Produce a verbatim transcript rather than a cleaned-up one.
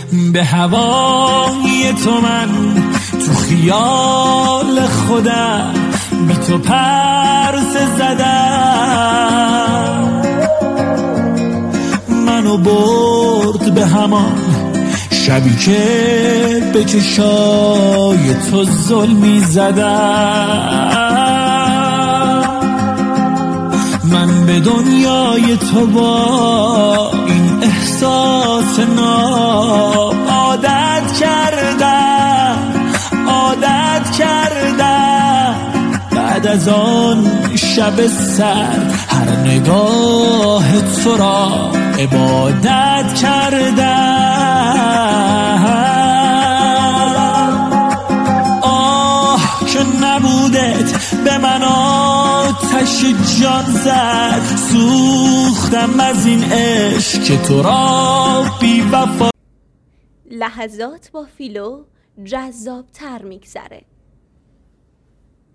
به هوای تو من تو خیال خودم بی تو پرسه زدم، منو برد به همان شبی که به چشای تو ظلمی زدم. من به دنیای تو با این احساس ناب عادت کردم، عادت کردم. بعد از آن شب سر هر نگاه تو را عبادت کردم. آه که نبودت به من آتش جان زد، سوختم از این عشق که تو را بی وفا. لحظات با فیلو جذاب تر میگذره.